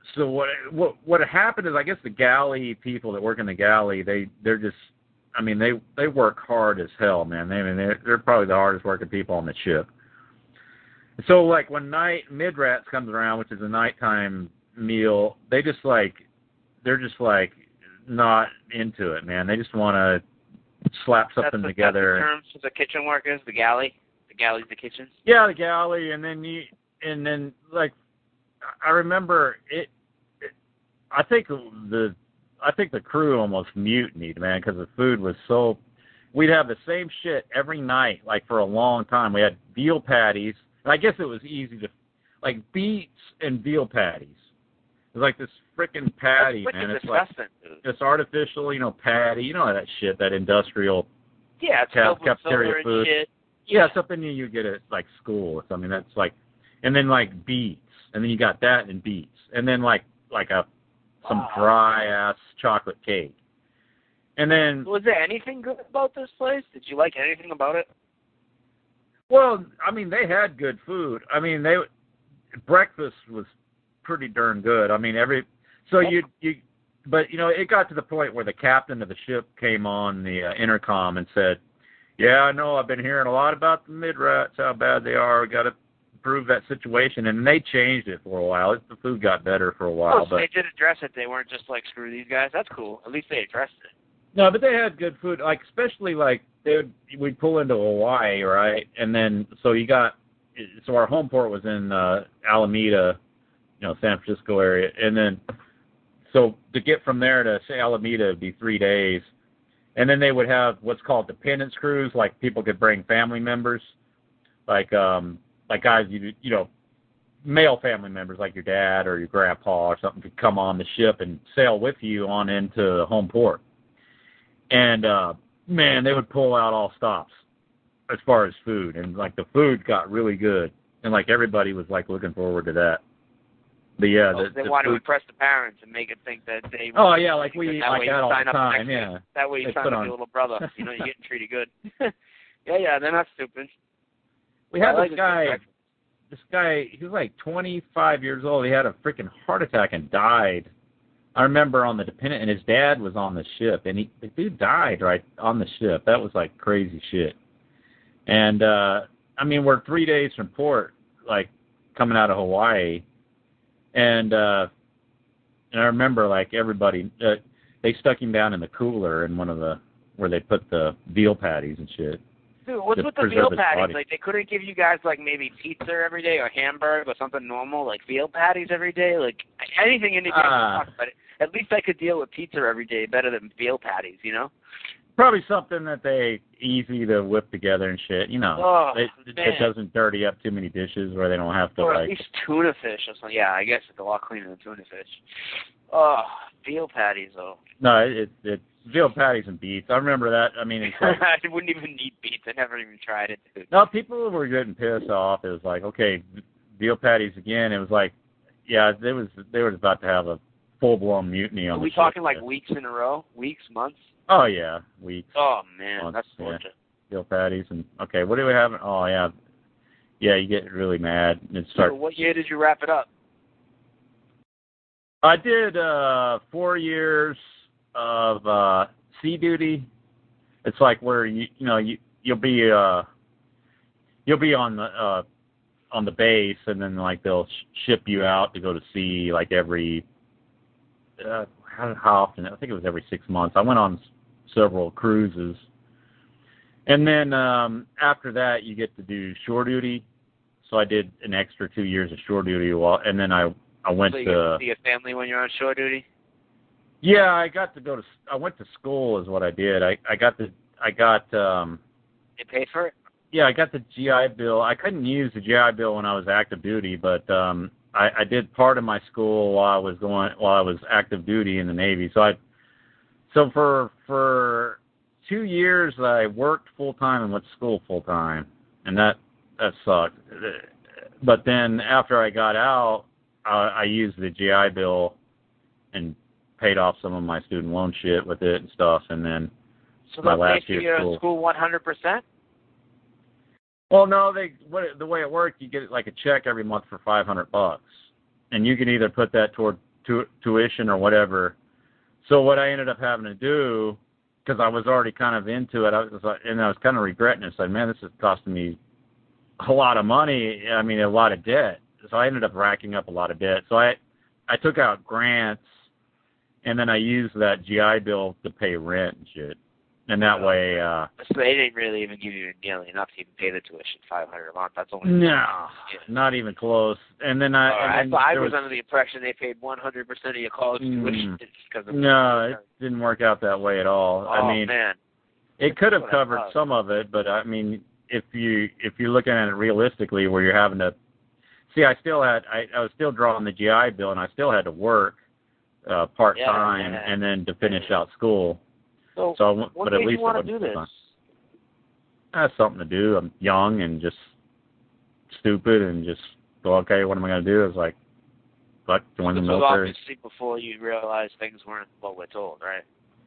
So what happened is, I guess the galley people that work in the galley, they're just, I mean, they work hard as hell, man. They're probably the hardest working people on the ship. So like when mid-rats comes around, which is a nighttime meal, they're just like not into it, man. They just want to slap something together. That's the terms for the kitchen workers, the galley. The galley's the kitchen. Yeah, the galley, and then like I remember it. I think the crew almost mutinied, man, because the food was so. We'd have the same shit every night, like for a long time. We had veal patties, and I guess it was easy to, like, beets and veal patties. It was like this freaking patty, man. It's like this artificial, patty. You know that shit, that industrial. Yeah, it's cafeteria food. Shit. Yeah, something you get at like school or something. That's like, and then like beets, and then you got that and beets, and then like some dry ass chocolate cake. And then, was there anything good about this place? Did you like anything about it? Well, I mean, they had good food. I mean, breakfast was pretty darn good. I mean, but it got to the point where the captain of the ship came on the intercom and said, "Yeah, I know. I've been hearing a lot about the mid-rats, how bad they are. We got to improve that situation." And they changed it for a while. The food got better for a while. So they did address it. They weren't just like, screw these guys. That's cool. At least they addressed it. No, but they had good food. Like, especially like we'd pull into Hawaii, right? And then so our home port was in Alameda, San Francisco area, and then so to get from there to say Alameda would be 3 days. And then they would have what's called dependence cruise, like people could bring family members, like guys, male family members like your dad or your grandpa or something could come on the ship and sail with you on into home port. And, man, they would pull out all stops as far as food. And, like, the food got really good. And, like, everybody was, like, looking forward to that. But, yeah. They want to impress the parents and make it think that they... Oh, yeah, like we like that all the time, yeah. That way you sign up your little brother. You're getting treated good. Yeah, they're not stupid. We had this guy, he was like 25 years old. He had a freaking heart attack and died. I remember on the dependent, and his dad was on the ship, and the dude died right on the ship. That was like crazy shit. And, I mean, we're 3 days from port, like, coming out of Hawaii. And I remember, like, everybody, they stuck him down in the cooler in where they put the veal patties and shit. Dude, what's with the veal patties? Like, they couldn't give you guys, like, maybe pizza every day or hamburger or something normal, like veal patties every day? Like, anything in the day, but at least I could deal with pizza every day better than veal patties, Probably something that they easy to whip together and shit, it doesn't dirty up too many dishes where they don't have to, or at least tuna fish or something. Yeah, I guess it's a lot cleaner than tuna fish. Oh, veal patties, though. No, it's veal patties and beets. I remember that. I mean, it's like, I wouldn't even eat beets. I never even tried it. Dude. No, people were getting pissed off. It was like, okay, veal patties again. It was like, yeah, they were about to have a full-blown mutiny on the ship. Are we talking like weeks in a row? Weeks, months? Oh, yeah, weeks. Oh, man, months, that's torture. Yeah. Veal patties and, okay, what do we have? Oh, yeah. Yeah, you get really mad. So what year did you wrap it up? I did 4 years of sea duty. It's like where you'll be on the base, and then like they'll ship you out to go to sea like every how often? I think it was every 6 months. I went on several cruises, and then after that you get to do shore duty. So I did an extra 2 years of shore duty, and then I went so you get to see your family when you're on shore duty? Yeah, I went to school is what I did. I got You paid for it? Yeah, I got the GI Bill. I couldn't use the GI Bill when I was active duty, but I did part of my school while I was active duty in the Navy. So for 2 years I worked full time and went to school full time, and that sucked. But then after I got out, I used the GI Bill and paid off some of my student loan shit with it and stuff, and then my last year of school 100%? Well, no, the way it worked, you get like a check every month for $500, and you can either put that toward tuition or whatever. So what I ended up having to do, because I was already kind of into it, I was kind of regretting it. I said, man, this is costing me a lot of money. I mean, a lot of debt. So I ended up racking up a lot of debt. So I took out grants, and then I used that GI Bill to pay rent and shit. And that way... so they didn't really even give you nearly enough to even pay the tuition, $500 a month. That's only... No, not even close. And then I was under the impression they paid 100% of your college tuition. No, it didn't work out that way at all. Oh, I mean, man. It could have covered some of it, but I mean, if you're looking at it realistically, where you're having to... See, I was still drawing the GI Bill, and I still had to work part-time and then to finish out school. So what made you want to do this? That's something to do. I'm young and just stupid and just go, okay, what am I going to do? It's like, fuck, join the military. This was obviously before you realized things weren't what we're told, right?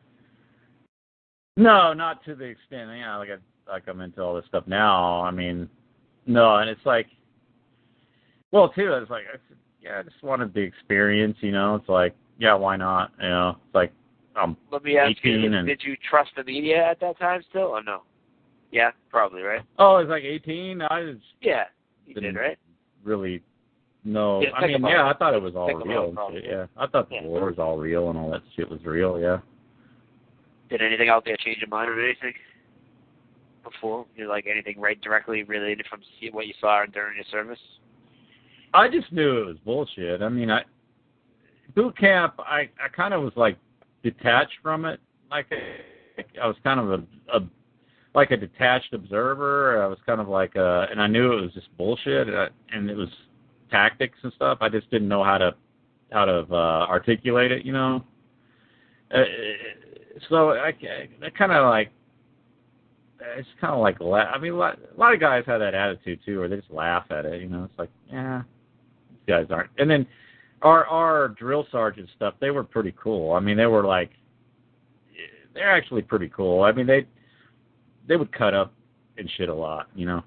No, not to the extent, like I'm into all this stuff now. I mean, no, and it's like, well, too, it's like, I just wanted the experience, It's like, yeah, why not? It's like, let me ask you, did you trust the media at that time still, or no? Yeah, probably, right? Oh, it was like 18? Yeah, you did, right? Really, no. Yeah, I mean, I thought it was all real. Yeah, I thought the war was all real and all that shit was real, yeah. Did anything out there change your mind or anything before? Like anything directly related from what you saw during your service? I just knew it was bullshit. I mean, boot camp, I kind of was like detached from it. Like I was kind of a detached observer. I was kind of like and I knew it was just bullshit and it was tactics and stuff. I just didn't know how to articulate it, So I kind of like, it's kind of like, I mean, a lot of guys have that attitude too, where they just laugh at it, It's like, yeah, these guys aren't. And then our drill sergeant stuff, they were pretty cool. I mean, they're actually pretty cool. I mean, they would cut up and shit a lot,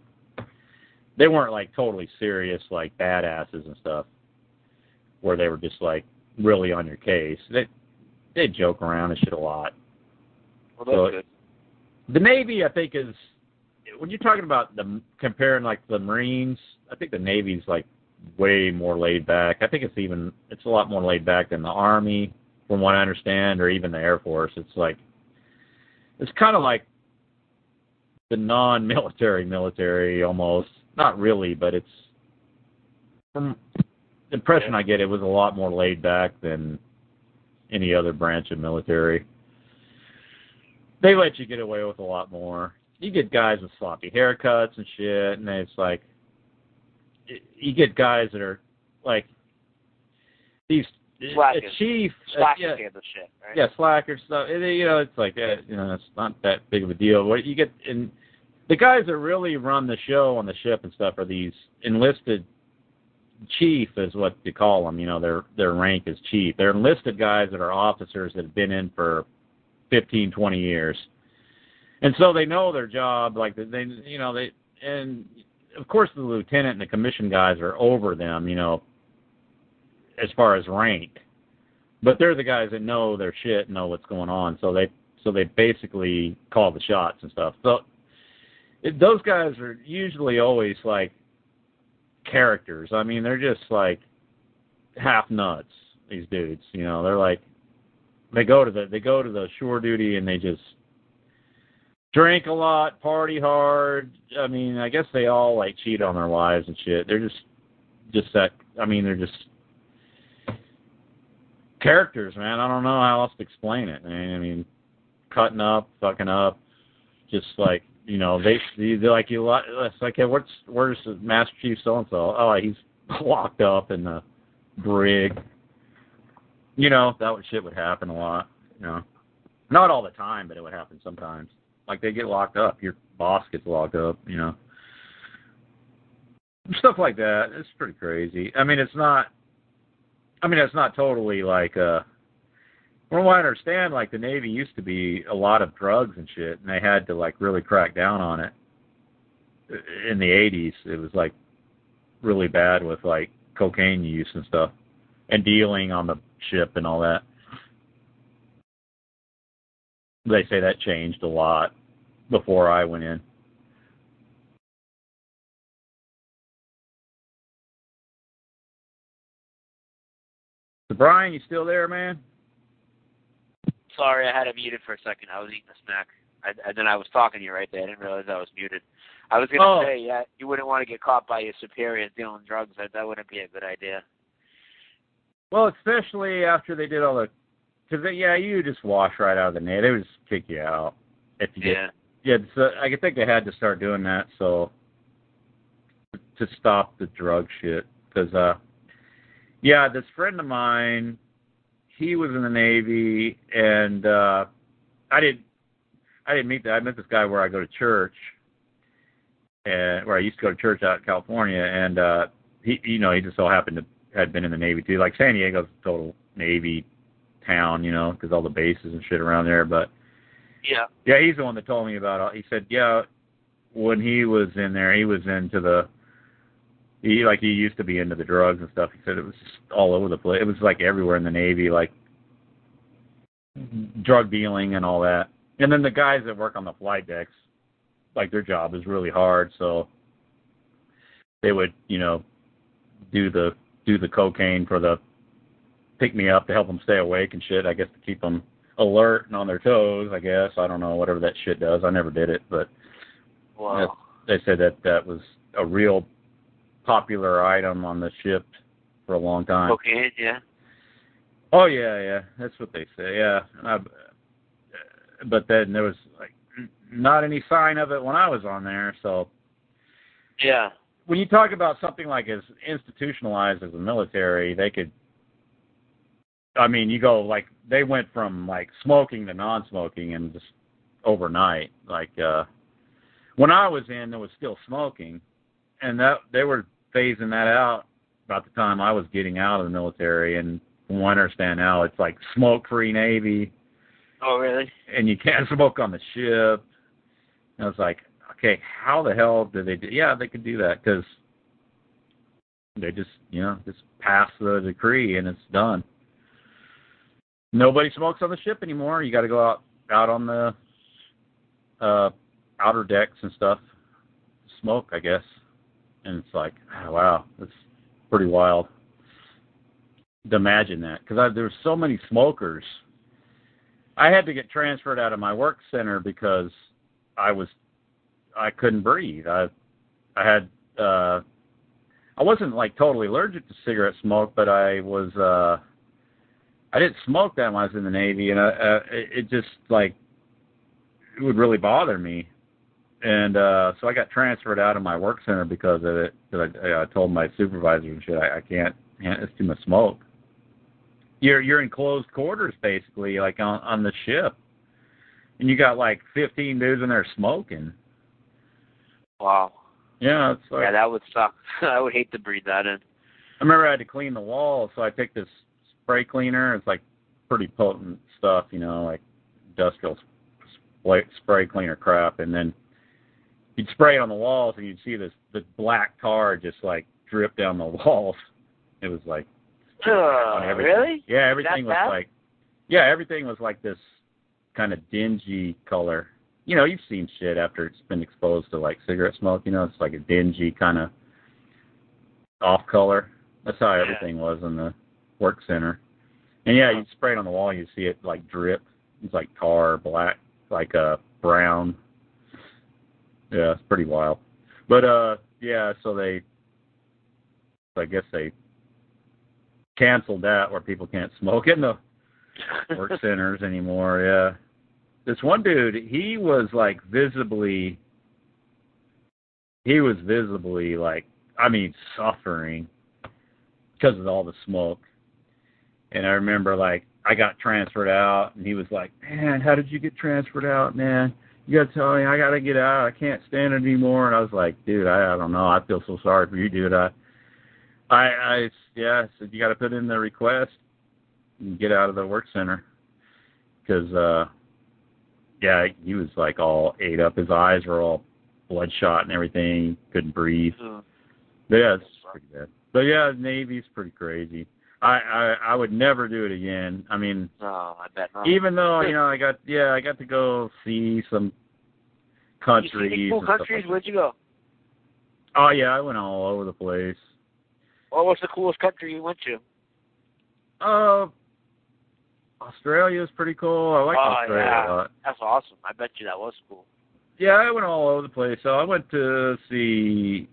They weren't like totally serious, like badasses and stuff, where they were just like really on your case. They joke around and shit a lot. Well, that's good. The Navy, I think, is, when you're talking about comparing like the Marines, I think the Navy's like way more laid back. I think it's a lot more laid back than the Army, from what I understand, or even the Air Force. It's kind of like the military almost. Not really, but it's, from the impression I get, it was a lot more laid back than any other branch of military. They let you get away with a lot more. You get guys with sloppy haircuts and shit, and it's like, you get guys that are like these slackers. Chief, slackers handle shit, right? Yeah, slackers stuff. It's like it's not that big of a deal. What you get, and the guys that really run the show on the ship and stuff are these enlisted chief, is what they call them. Their rank is chief. They're enlisted guys that are officers that have been in for 15, 20 years, and so they know their job. Like and of course the lieutenant and the commissioned guys are over them, as far as rank, but they're the guys that know their shit, know what's going on. So they basically call the shots and stuff. So those guys are usually always like characters. I mean, they're just like half nuts. These dudes, they're like, they go to the shore duty and they just drink a lot, party hard. I mean, I guess they all like cheat on their wives and shit. They're just that. I mean, they're just characters, man. I don't know how else to explain it. I mean, cutting up, fucking up, just like, they're like, it's like, hey, where's Master Chief so and so? Oh, he's locked up in the brig. That shit would happen a lot. Not all the time, but it would happen sometimes. Like, they get locked up. Your boss gets locked up. Stuff like that. It's pretty crazy. I mean, it's not totally like, from what I understand, like, the Navy used to be a lot of drugs and shit, and they had to, like, really crack down on it. In the 80s, it was, like, really bad with, like, cocaine use and stuff. and dealing on the ship and all that. They say that changed a lot before I went in. So Brian, you still there, man? Sorry, I had it muted for a second. I was eating a snack. Then I was talking to you right there. I didn't realize I was muted. I was going to say, yeah, you wouldn't want to get caught by your superiors dealing drugs. That wouldn't be a good idea. Well, especially after they did all the... Because, you just wash right out of the Navy. They would just kick you out. If you so I think they had to start doing that so to stop the drug shit. Because, this friend of mine, he was in the Navy, and I didn't meet that. I met this guy where I go to church, and where I used to go to church out in California, and he just so happened to had been in the Navy too. Like San Diego's a total Navy town, because all the bases and shit around there. But he's the one that told me about it. He said, when he was in there, he was into he used to be into the drugs and stuff. He said it was just all over the place. It was like everywhere in the Navy, like drug dealing and all that. And then the guys that work on the flight decks, like their job is really hard, so they would, do the cocaine for the pick me up to help them stay awake and shit. I guess to keep them alert and on their toes. I guess I don't know whatever that shit does. I never did it, but they said that was a real popular item on the ship for a long time. Cocaine, yeah. Oh yeah, that's what they say. Yeah, but then there was not any sign of it when I was on there. So yeah. When you talk about something like as institutionalized as the military, they could, you go they went from smoking to non-smoking and just overnight. When I was in, there was still smoking, and that they were phasing that out about the time I was getting out of the military. And from what I understand now, it's smoke-free Navy. Oh, really? And you can't smoke on the ship. And I was like, okay, how the hell did they do? Yeah, they could do that because they just pass the decree and it's done. Nobody smokes on the ship anymore. You got to go out on the outer decks and stuff, smoke, I guess. And it's like, oh, wow, that's pretty wild to imagine that because there were so many smokers. I had to get transferred out of my work center because I couldn't breathe. I wasn't totally allergic to cigarette smoke, but I didn't smoke that when I was in the Navy, and it just it would really bother me. And so I got transferred out of my work center because of it. I told my supervisor and shit, I can't. It's too much smoke. You're in closed quarters basically, on the ship, and you got 15 dudes in there smoking. Wow. Yeah, it's that would suck. I would hate to breathe that in. I remember I had to clean the walls, so I picked this spray cleaner. It's pretty potent stuff, industrial spray cleaner crap, and then you'd spray it on the walls, and you'd see the black tar just drip down the walls. It was really? Yeah, everything was everything was this kind of dingy color. You've seen shit after it's been exposed to cigarette smoke. It's a dingy kind of off color. That's how everything was in the work center. And you spray it on the wall, you see it drip. It's tar, black, brown. Yeah, it's pretty wild. But so I guess they canceled that where people can't smoke in the work centers anymore. Yeah. This one dude, he was visibly suffering because of all the smoke. And I remember I got transferred out, and he was like, man, how did you get transferred out, man? You got to tell me, I got to get out. I can't stand it anymore. And I was like, dude, I don't know. I feel so sorry for you, dude. I said, you got to put in the request and get out of the work center. Because, he was all ate up. His eyes were all bloodshot and everything. Couldn't breathe. But, it's pretty bad. But, the Navy's pretty crazy. I would never do it again. I mean, I bet not. Even though I got to go see some countries. You see any cool countries? Like Where'd you go? Oh yeah, I went all over the place. What was the coolest country you went to? Australia's pretty cool. I like Australia a lot. That's awesome. I bet you that was cool. Yeah, I went all over the place. So I went to see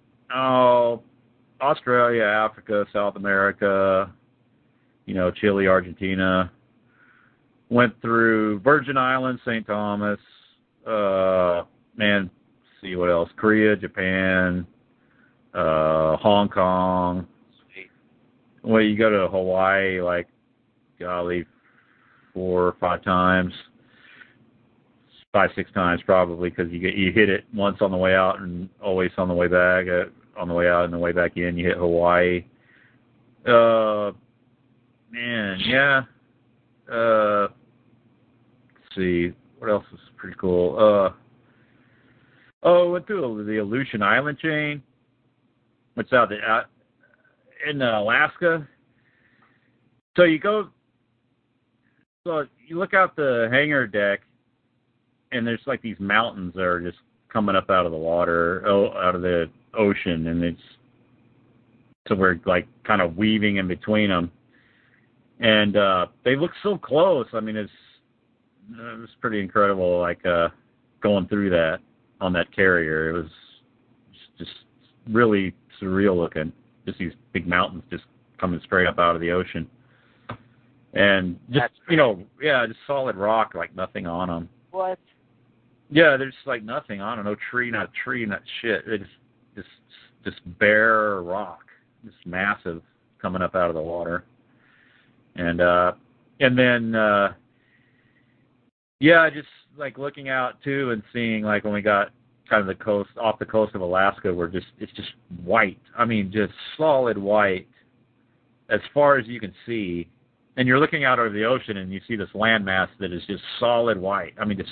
Australia, Africa, South America, Chile, Argentina. Went through Virgin Islands, St. Thomas, see what else, Korea, Japan, Hong Kong. Sweet. Well, you go to Hawaii, like, golly, 4 or 5 times. 5, 6 times probably, because you hit it once on the way out and always on the way back. On the way out and the way back in, you hit Hawaii. Let's see, what else is pretty cool? Went through the Aleutian Island chain, which is out in Alaska. So you look out the hangar deck, and there's like these mountains that are just coming up out of the water, out of the ocean, and so we're like kind of weaving in between them, and they look so close. I mean, it was pretty incredible, like going through that on that carrier. It was just really surreal looking. Just these big mountains just coming straight up out of the ocean, and just just solid rock, like nothing on them. What? Yeah, there's like nothing on it. No tree, not shit. It's just bare rock, just massive, coming up out of the water. And then just like looking out too and seeing, like, when we got kind of off the coast of Alaska, it's just white. I mean, just solid white as far as you can see. And you're looking out over the ocean and you see this landmass that is just solid white. I mean,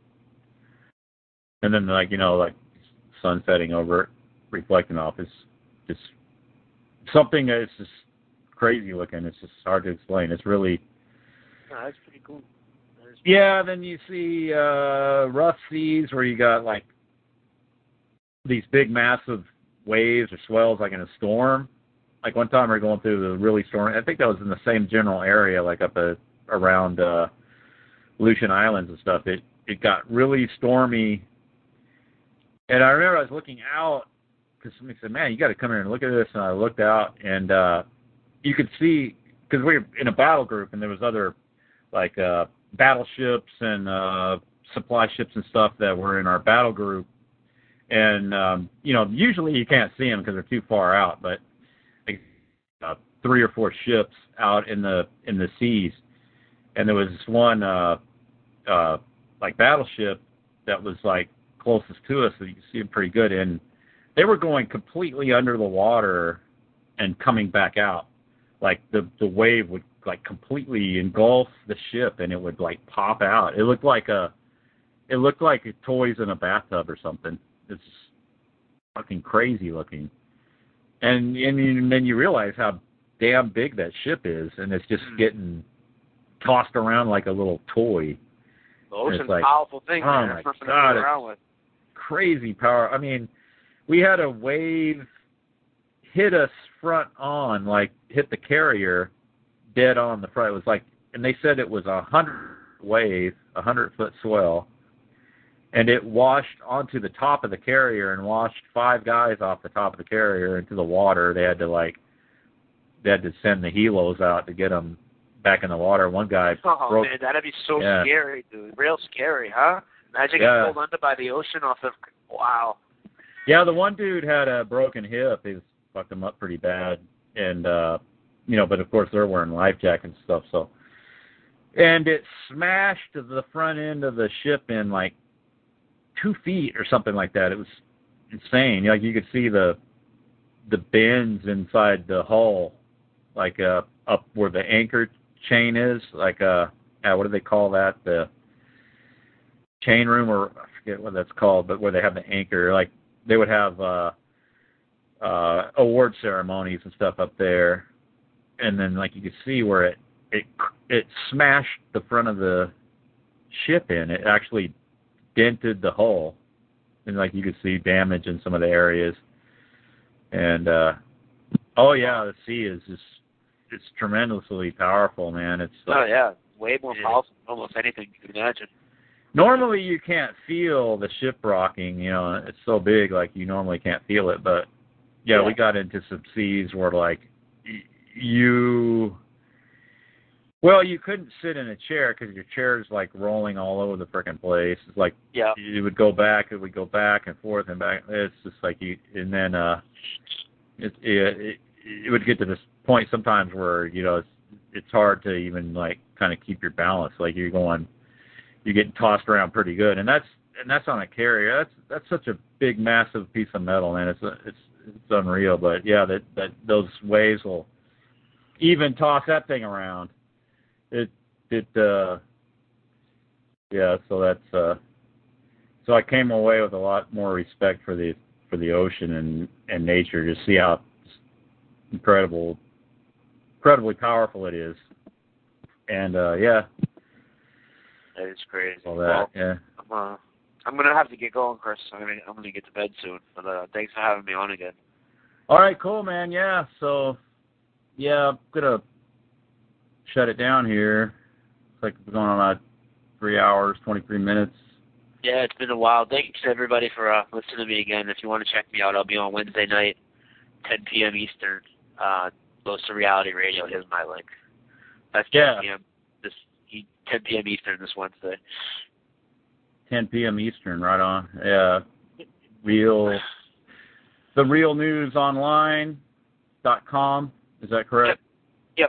and then like sun setting over it, reflecting off. It's just something that's just crazy looking. It's just hard to explain. It's really. Oh, that's pretty cool. Then you see rough seas where you got like these big massive waves or swells, like in a storm. Like one time we were going through the really stormy. I think that was in the same general area, like up around Aleutian Islands and stuff. It got really stormy. And I remember I was looking out because somebody said, "Man, you got to come here and look at this." And I looked out, and you could see, because we were in a battle group, and there was other like battleships and supply ships and stuff that were in our battle group. And usually you can't see them because they're too far out, but 3 or 4 ships out in the seas, and there was this one like battleship that was like closest to us, so you can see them pretty good, and they were going completely under the water and coming back out. Like the wave would like completely engulf the ship, and it would like pop out. It looked like toys in a bathtub or something. It's fucking crazy looking. And then you realize how damn big that ship is, and it's just getting tossed around like a little toy. The ocean's a powerful thing, man. There's nothing to play around with. Crazy power. I mean, we had a wave hit us front on, like hit the carrier dead on the front. It was like, and they said it was 100 wave, 100-foot swell, and it washed onto the top of the carrier and washed 5 guys off the top of the carrier into the water. They had to send the helos out to get them back in the water. One guy broke. Man, that'd be so scary, dude. Real scary, huh? Imagine getting pulled under by the ocean off of. Wow. Yeah, the one dude had a broken hip. He fucked him up pretty bad, and but of course they're wearing life jackets and stuff. So, and it smashed the front end of the ship in like 2 feet or something like that. It was insane. Like you could see the bends inside the hull, like up where the anchor chain is. Like what do they call that? The chain room, or I forget what that's called, but where they have the anchor. Like they would have award ceremonies and stuff up there. and then like you could see where it smashed the front of the ship in. It actually dented the hull, and like you could see damage in some of the areas. And oh yeah, the sea is just it's tremendously powerful, man. It's way more powerful than almost anything you can imagine. Normally you can't feel the ship rocking, you know, it's so big, like you normally can't feel it, but yeah. We got into some seas where like you couldn't sit in a chair because your chair's like rolling all over the frickin' place. It's like it would go back and forth and back. It's just like and then it would get to this point sometimes where, you know, it's hard to even like kind of keep your balance. Like you're getting tossed around pretty good, and that's on a carrier. That's such a big, massive piece of metal, man. It's unreal. But yeah, that those waves will even toss that thing around. So that's so I came away with a lot more respect for the ocean and nature, to see how incredibly powerful it is. And that is crazy. All that, I'm gonna have to get going, Chris. I'm gonna get to bed soon. But thanks for having me on again. All right, cool, man. Yeah. So I'm gonna shut it down here. It's like we're going on about 3 hours, 23 minutes. Yeah, it's been a while. Thanks everybody for listening to me again. If you want to check me out, I'll be on Wednesday night, 10 p.m. Eastern. Close to Reality Radio. Here's my link. That's 10 p.m. 10 p.m. Eastern this Wednesday. 10 p.m. Eastern, right on. Yeah. The realnewsonline.com. Is that correct? Yep.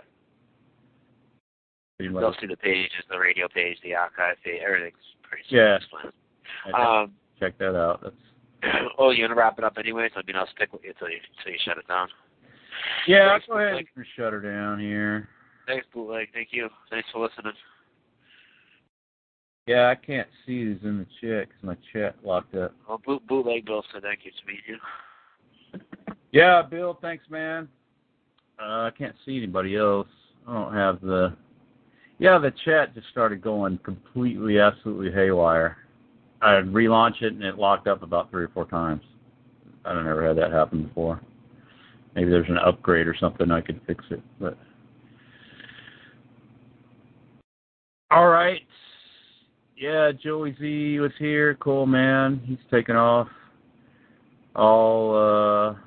You'll see the pages, the radio page, the archive page, everything's pretty simple. Yeah. Check that out. Oh, you're gonna wrap it up anyway, so I'll stick with you until you shut it down. Yeah, I'll go ahead and shut her down here. Thanks, Bootleg. Thank you. Thanks for listening. Yeah, I can't see who's in the chat because my chat locked up. Well, Bootleg Bill said thank you to meet you. Yeah, Bill, thanks, man. I can't see anybody else. I don't have the chat just started going completely, absolutely haywire. I relaunched it and it locked up about 3 or 4 times. I don't ever had that happen before. Maybe there's an upgrade or something I could fix it. But all right. Yeah, Joey Z was here. Cool, man. He's taking off. I'll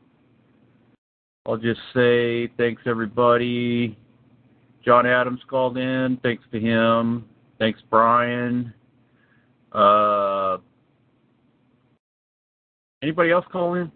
just say thanks, everybody. John Adams called in. Thanks to him. Thanks, Brian. Anybody else call in?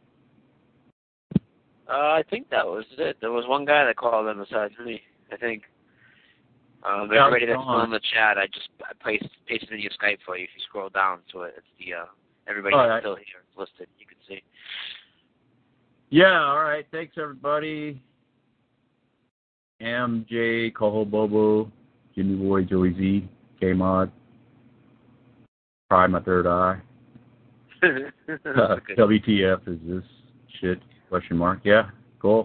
I think that was it. There was one guy that called in besides me, I think. Everybody that's still in the chat, I pasted in your Skype for you. If you scroll down to it, it's the everybody that's still here listed. You can see. Yeah, all right. Thanks, everybody. MJ, Coho Bobo, Jimmy Boy, Joey Z, K-Mod, Pry My Third Eye. WTF is this shit? ? Yeah, cool.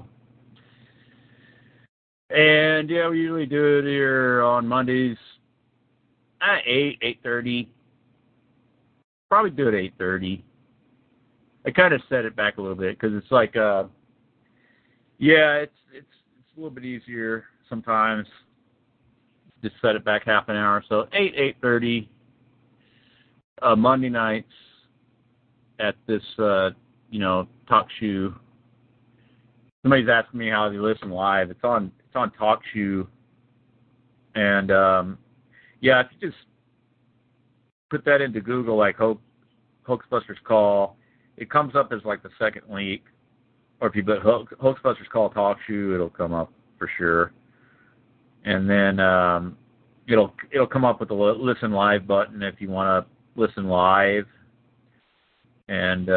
And yeah, we usually do it here on Mondays at 8:30. Probably do it at 8:30. I kind of set it back a little bit because it's like, it's a little bit easier sometimes. Just set it back half an hour. So 8:30 Monday nights at this, Talk Shoe. Somebody's asking me how they listen live. It's on Talk Shoe, and if you just put that into Google, like Hoaxbusters Call, it comes up as like the second link. Or if you put Hoaxbusters Call Talk Shoe, it'll come up for sure. And then it'll come up with the Listen Live button if you want to listen live and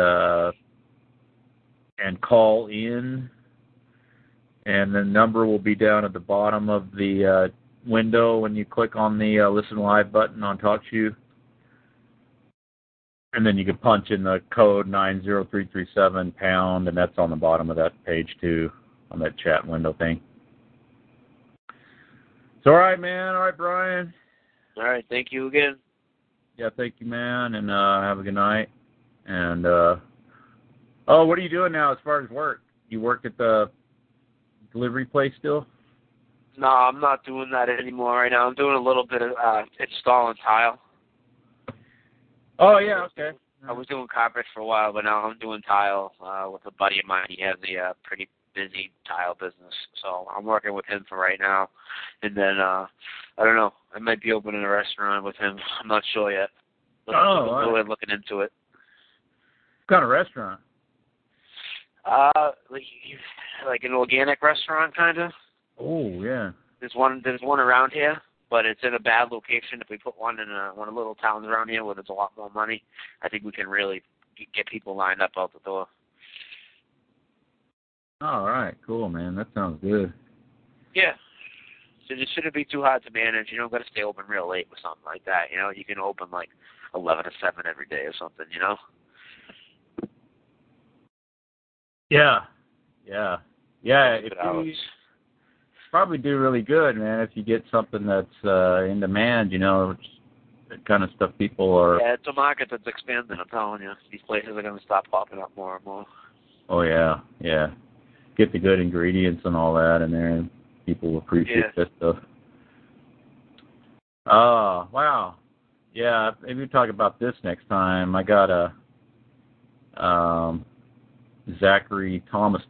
call in. And the number will be down at the bottom of the window when you click on the Listen Live button on TalkShoe. And then you can punch in the code 90337 #, and that's on the bottom of that page too, on that chat window thing. So, all right, man. All right, Brian. All right. Thank you again. Yeah, thank you, man, and have a good night. And, what are you doing now as far as work? You work at the delivery place still? No, I'm not doing that anymore right now. I'm doing a little bit of installing tile. Oh, yeah, okay. I was doing carpet for a while, but now I'm doing tile with a buddy of mine. He has a pretty busy tile business, so I'm working with him for right now. And then, I don't know, I might be opening a restaurant with him. I'm not sure yet. I'm looking into it. What kind of restaurant? Like an organic restaurant, kind of. Oh, yeah. There's one around here, but it's in a bad location. If we put one in one of the little towns around here where there's a lot more money, I think we can really get people lined up out the door. All right, cool, man. That sounds good. Yeah. So it shouldn't be too hard to manage. You don't got to stay open real late with something like that. You know, you can open like 11 to 7 every day or something, you know? Yeah. If you probably do really good, man, if you get something that's in demand, you know, that kind of stuff people are... Yeah, it's a market that's expanding, I'm telling you. These places are going to stop popping up more and more. Oh, yeah. Get the good ingredients and all that in there, and people appreciate that stuff. Oh, wow. Yeah, maybe we'll talk about this next time. I got a Zachary Thomas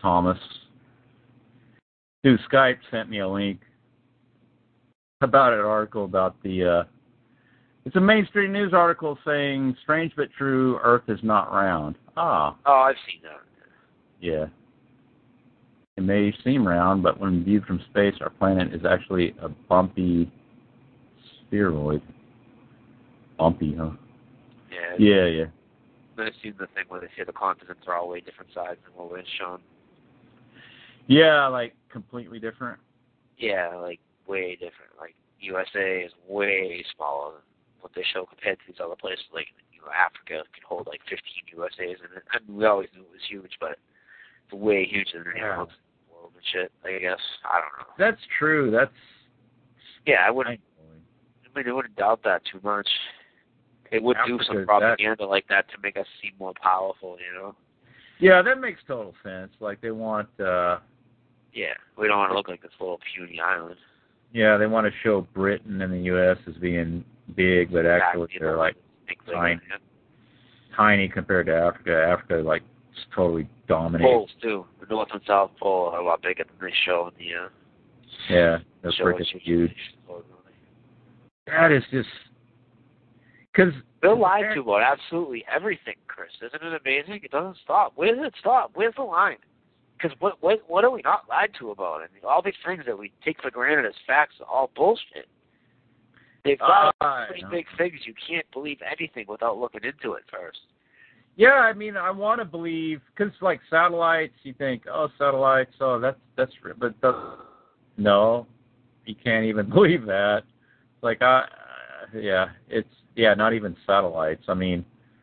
through Skype sent me a link about an article about the it's a mainstream news article saying strange but true, Earth is not round. Oh, I've seen that. Yeah. It may seem round, but when viewed from space, our planet is actually a bumpy spheroid. Bumpy, huh? Yeah. I've seen the thing where they say the continents are all way different sizes than what was shown. Yeah, like completely different. Yeah, like way different. Like USA is way smaller than what they show compared to these other places. Like Africa can hold like 15 USAs in it. I mean, we always knew it was huge, but it's way huger than the world and shit. I guess I don't know. That's true. I wouldn't doubt that too much. They would do some propaganda like that to make us seem more powerful, you know? Yeah, that makes total sense. Like, they want... we don't want to look like this little puny island. Yeah, they want to show Britain and the U.S. as being big, but actually they're, like, tiny compared to Africa. Africa, like, totally dominates. Poles, too. The North and South Pole are a lot bigger than they show in the... Yeah, they're freaking huge. That is just... Because they're lied to about absolutely everything, Chris. Isn't it amazing? It doesn't stop. Where does it stop? Where's the line? Because what are we not lied to about? I mean, all these things that we take for granted as facts are all bullshit. They've got pretty big things. You can't believe anything without looking into it first. Yeah, I mean, I want to believe, because like satellites, you think, satellites, that's but no, you can't even believe that. Like, not even satellites. I mean,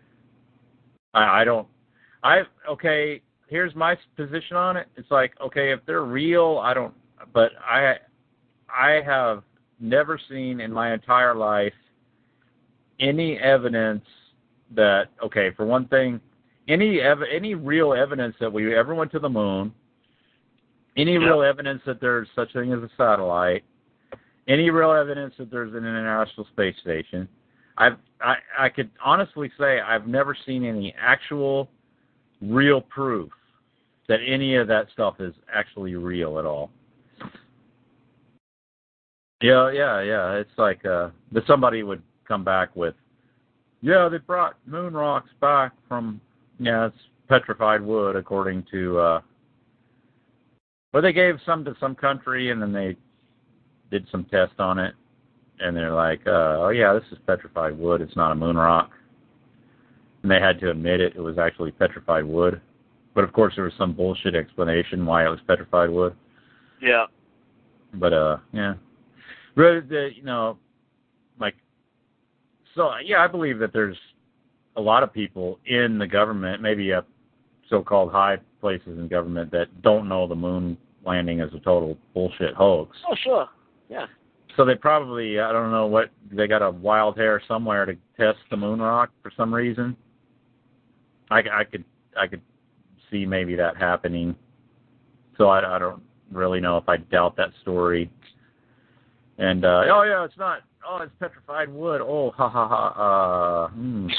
okay, here's my position on it. It's like, okay, if they're real, but I have never seen in my entire life any evidence that, okay, for one thing, any real evidence that we ever went to the moon, any real evidence that there's such a thing as a satellite, any real evidence that there's an International Space Station. I could honestly say I've never seen any actual real proof that any of that stuff is actually real at all. Yeah. It's like that somebody would come back with, they brought moon rocks back from, it's petrified wood according to, they gave some to some country and then they did some test on it. And they're like, this is petrified wood. It's not a moon rock. And they had to admit it was actually petrified wood. But, of course, there was some bullshit explanation why it was petrified wood. Yeah. But, I believe that there's a lot of people in the government, maybe so-called high places in government, that don't know the moon landing is a total bullshit hoax. Oh, sure. Yeah. So they probably, I don't know what, they got a wild hair somewhere to test the moon rock for some reason. I could see maybe that happening. So I don't really know if I doubt that story. And, oh yeah, it's not, oh, it's petrified wood. Oh, ha ha ha.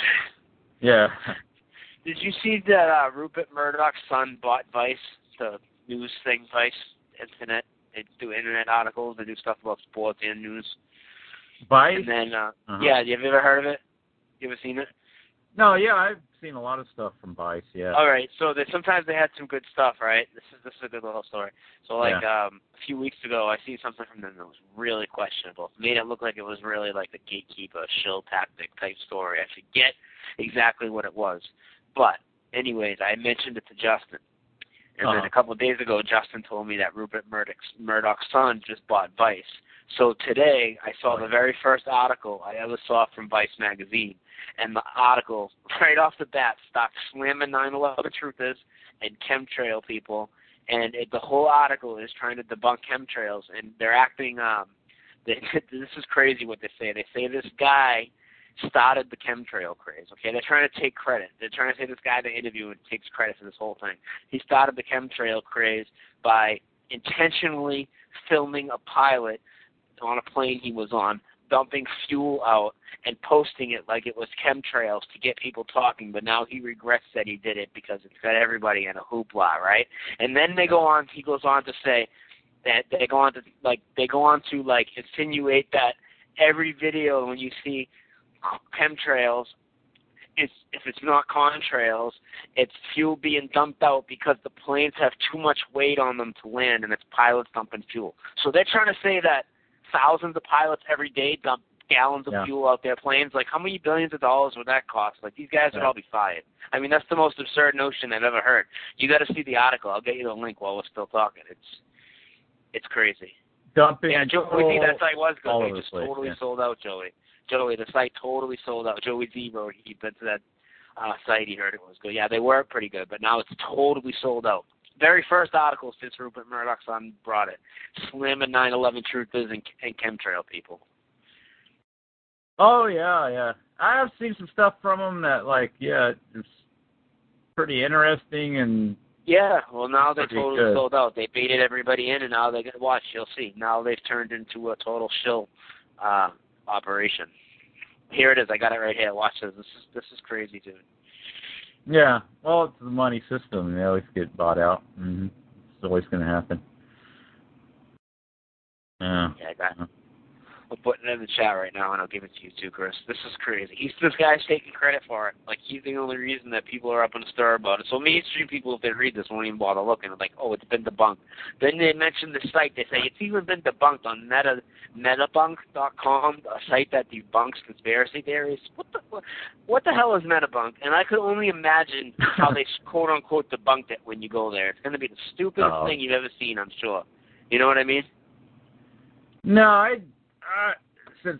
Yeah. Did you see that Rupert Murdoch's son bought Vice, the news thing, Vice, internet? They do internet articles. They do stuff about sports and news. Vice? And then, yeah, have you ever heard of it? You ever seen it? No, yeah, I've seen a lot of stuff from Vice, yeah. All right, so sometimes they had some good stuff, right? This is a good little story. So, a few weeks ago, I seen something from them that was really questionable. Made it look like it was really like the gatekeeper, shill tactic type story. I forget exactly what it was. But, anyways, I mentioned it to Justin. And then a couple of days ago, Justin told me that Rupert Murdoch's son just bought Vice. So today, I saw the very first article I ever saw from Vice magazine. And the article, right off the bat, starts slamming 9/11 truthers and chemtrail people. And the whole article is trying to debunk chemtrails. And they're acting, this is crazy what they say. They say this guy started the chemtrail craze, okay? They're trying to take credit. They're trying to say this guy they interviewed takes credit for this whole thing. He started the chemtrail craze by intentionally filming a pilot on a plane he was on, dumping fuel out and posting it like it was chemtrails to get people talking, but now he regrets that he did it because it's got everybody in a hoopla, right? And then he goes on to say that they go on to insinuate that every video when you see chemtrails, if it's not contrails, it's fuel being dumped out because the planes have too much weight on them to land and it's pilots dumping fuel. So they're trying to say that thousands of pilots every day dump gallons of fuel out their planes. Like, how many billions of dollars would that cost? Like, these guys would all be fired. I mean, that's the most absurd notion I've ever heard. You got to see the article. I'll get you the link while we're still talking. It's crazy. Dumping. Yeah, Joey, that site was good. They just totally sold out, Joey. Joey, the site totally sold out. Joey Zero, he went to that site. He heard it was good. Yeah, they were pretty good, but now it's totally sold out. Very first article since Rupert Murdoch's son brought it. Slamming 9/11 truthers and chemtrail people. Oh, yeah. I've seen some stuff from them that, it's pretty interesting and... Yeah, well, now they're totally sold out. They baited everybody in, and now they get watch. You'll see. Now they've turned into a total shill operation. Here it is. I got it right here. Watch this. This is crazy, dude. Yeah. Well, it's the money system. They always get bought out. Mm-hmm. It's always going to happen. Yeah. Yeah, I got it. We'll put it in the chat right now, and I'll give it to you too, Chris. This is crazy. This guy's taking credit for it. Like, he's the only reason that people are up in a stir about it. So mainstream people, if they read this, won't even bother looking. They're like, oh, it's been debunked. Then they mention the site. They say it's even been debunked on metabunk.com, a site that debunks conspiracy theories. What the hell is Metabunk? And I could only imagine how they quote-unquote debunked it when you go there. It's going to be the stupidest thing you've ever seen, I'm sure. You know what I mean? No, since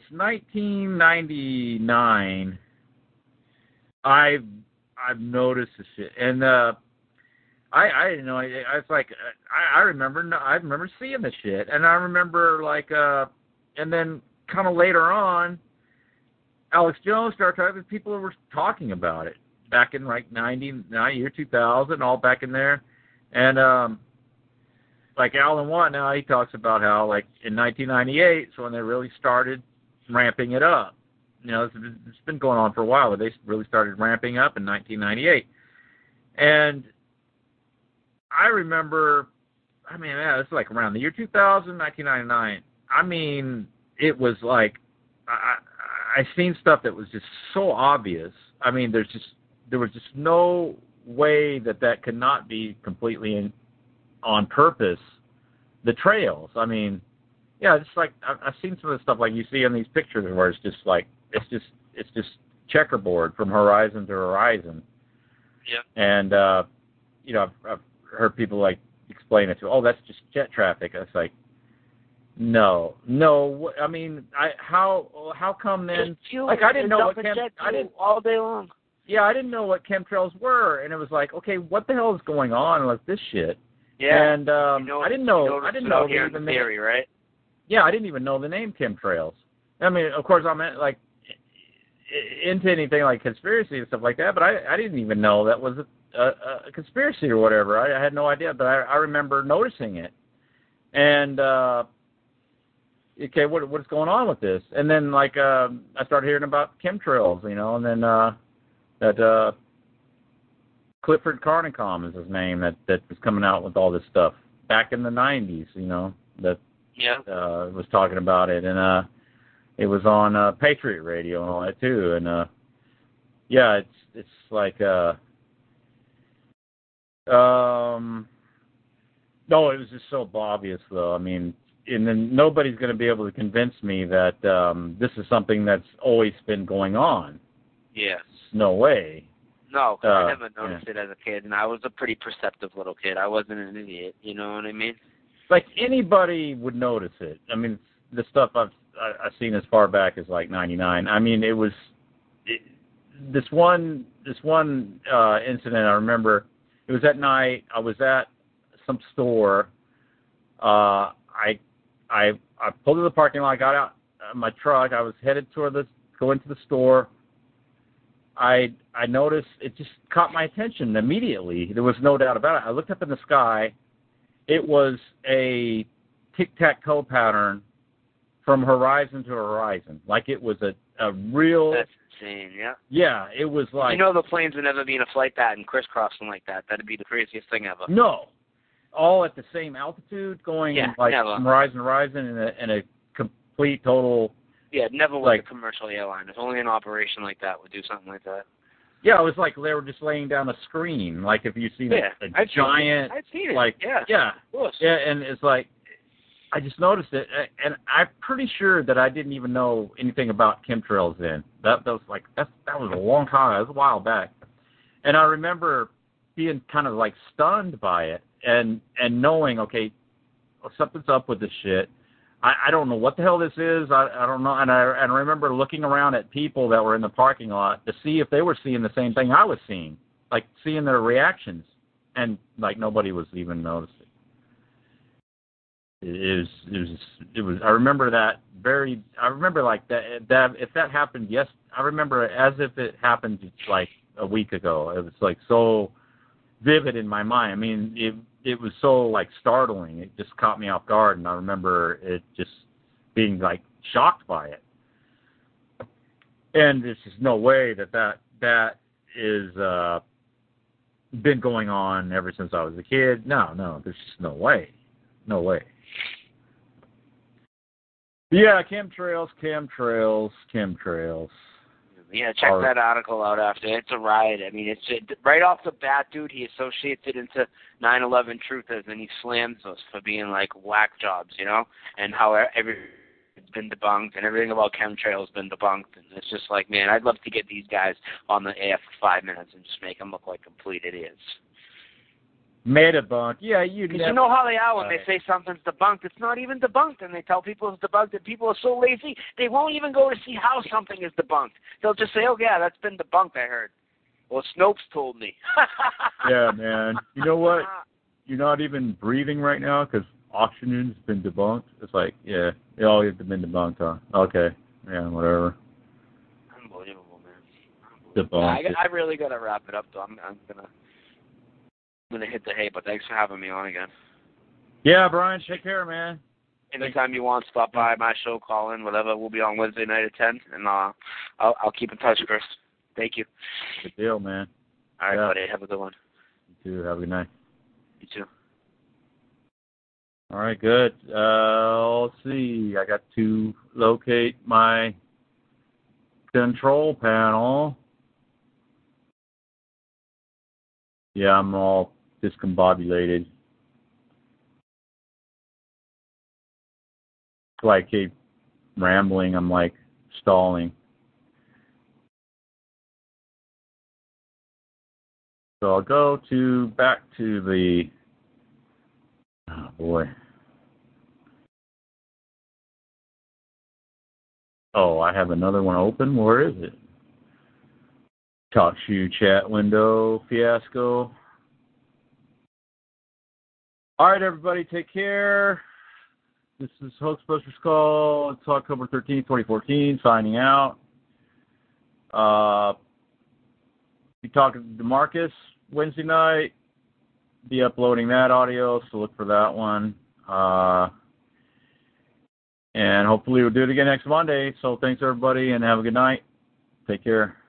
1999, I've noticed this shit, and I didn't know. I was like, I remember seeing this shit, and I remember and then kind of later on, Alex Jones started talking. People were talking about it back in year 2000, all back in there, and like Alan Watt now, he talks about how, like, in 1998, so when they really started ramping it up. You know, it's been going on for a while, but they really started ramping up in 1998. And I remember, it's like around the year 2000, 1999. I mean, it was like, I seen stuff that was just so obvious. I mean, there was just no way that could not be completely on purpose, the trails. I mean, yeah, it's like I've seen some of the stuff like you see in these pictures where it's just like it's just checkerboard from horizon to horizon. Yeah. And I've heard people like explain it to, oh, that's just jet traffic. It's like, no. I mean, how come then? Like, I didn't know what all day long. Yeah, I didn't know what chemtrails were, and it was like, okay, what the hell is going on with this shit? Yeah, and I didn't know. I didn't know even theory, right? yeah, I didn't even know the name chemtrails. I mean, of course, I'm like into anything like conspiracy and stuff like that, but I didn't even know that was a conspiracy or whatever. I had no idea, but I remember noticing it. And okay, what's going on with this? And then like I started hearing about chemtrails, and then that Clifford Carnicom is his name that was coming out with all this stuff back in the 90s, that was talking about it, and it was on Patriot Radio and all that too, and yeah, it's like no, it was just so obvious though. I mean, and then nobody's going to be able to convince me that this is something that's always been going on. Yes. No way. No, I never noticed it as a kid, and I was a pretty perceptive little kid. I wasn't an idiot, you know what I mean? Like anybody would notice it. I mean, the stuff I've seen as far back as like '99. I mean, this one incident I remember. It was at night. I was at some store. I pulled to the parking lot. I got out my truck. I was headed toward going to the store. I noticed it just caught my attention immediately. There was no doubt about it. I looked up in the sky. It was a tic-tac-toe pattern from horizon to horizon. Like it was a real... That's insane, yeah. Yeah, it was like... the planes would never be in a flight pattern crisscrossing like that. That'd be the craziest thing ever. No. All at the same altitude, going from horizon to horizon in a complete, total... Yeah, never was a commercial airline. It's only an operation like that would do something like that. Yeah, it was like they were just laying down a screen. Like if you've seen a giant... I've seen it. Like, yeah. Of course. Yeah, and it's like... I just noticed it, and I'm pretty sure that I didn't even know anything about chemtrails then. That was a long time. That was a while back, and I remember being kind of like stunned by it, and knowing, okay, something's up with this shit. I don't know what the hell this is. I don't know, and I remember looking around at people that were in the parking lot to see if they were seeing the same thing I was seeing, like seeing their reactions, and like nobody was even noticing. It was. I remember that very. I remember like that if that happened. Yes, I remember it as if it happened like a week ago. It was like so vivid in my mind. I mean, it was so like startling. It just caught me off guard, and I remember it just being like shocked by it. And there's just no way that is been going on ever since I was a kid. No, there's just no way. No way. Yeah, chemtrails. Yeah, check that article out after. It's a riot. I mean, it's right off the bat, dude, he associates it into 9/11 truthers, and he slams us for being like whack jobs, and how everything's been debunked, and everything about chemtrails has been debunked. And it's just like, man, I'd love to get these guys on the air for 5 minutes and just make them look like complete idiots. Meta-bunked. Yeah, you know how they are when they say something's debunked. It's not even debunked, and they tell people it's debunked, and people are so lazy, they won't even go to see how something is debunked. They'll just say, oh, yeah, that's been debunked, I heard. Well, Snopes told me. Yeah, man. You know what? You're not even breathing right now because oxygen's been debunked. It's like, yeah, it all has been debunked, huh? Okay. Yeah, whatever. Unbelievable, man. Debunked. I really got to wrap it up, though. I'm going to hit the hay, but thanks for having me on again. Yeah, Brian, take care, man. Anytime you want, stop by my show, call in, whatever. We'll be on Wednesday night at 10, and I'll keep in touch, Chris. Thank you. Good deal, man. All right, buddy. Have a good one. You too. Have a good night. You too. All right, good. Let's see. I got to locate my control panel. Yeah, I'm all discombobulated. So I keep rambling. I'm like stalling. So I'll go back to the. Oh boy. Oh, I have another one open. Where is it? TalkShoe chat window fiasco. All right, everybody, take care. This is Hoaxbusters Call. It's October 13th, 2014, signing out. Be talking to Marcus Wednesday night. Be uploading that audio, so look for that one. And hopefully we'll do it again next Monday. So thanks, everybody, and have a good night. Take care.